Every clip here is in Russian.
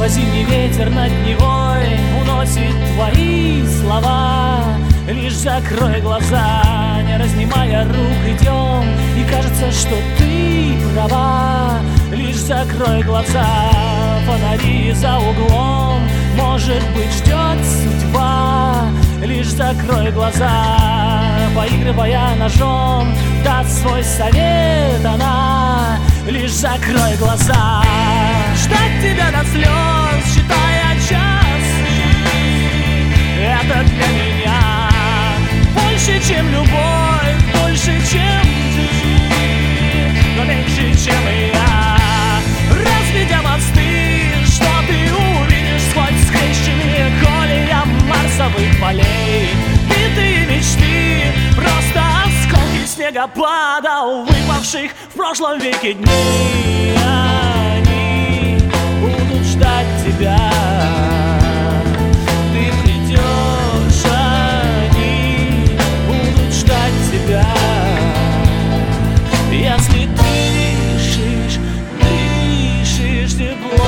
Зимний ветер над Невой уносит твои слова. Лишь закрой глаза, не разнимая рук, идем, и кажется, что ты права. Лишь закрой глаза, фонари за углом, может быть, ждет судьба. Лишь закрой глаза, поигрывая ножом, даст свой совет она. Лишь закрой глаза, ждать тебя до слез, считая часы. Это для меня больше, чем любовь, больше, чем ты, но меньше, чем я. Разведя мосты, что ты увидишь сквозь скрещенные колея марсовых полей. Битые мечты, просто осколки снегопада, выпавших в прошлом веке дней. Они будут ждать тебя. Ты придешь, они будут ждать тебя. Если дышишь теплом.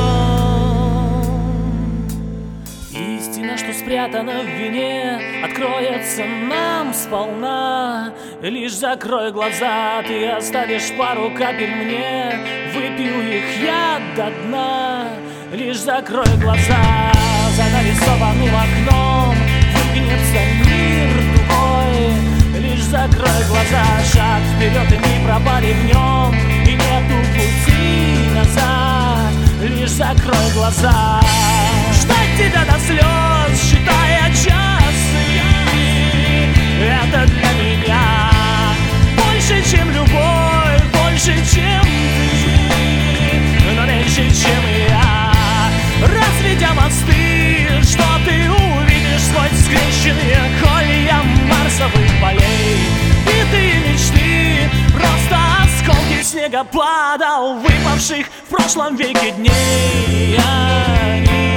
Истина, что спрятана в вине, откроется нам сполна. Лишь закрой глаза, ты оставишь пару капель мне, выпью их я до дна. Лишь закрой глаза, за нарисованным окном выгнется мир другой. Лишь закрой глаза, шаг вперед и не пропали в нем, и нету пути назад. Лишь закрой глаза, ждать тебя до слез, считая часы. Это для меня больше, чем любовь, больше, чем ты, но меньше, чем я. Разведя мосты, что ты увидишь сквозь скрещенные колья марсовых полей. Битые мечты, просто осколки снегопада, выпавших в прошлом веке дней. Они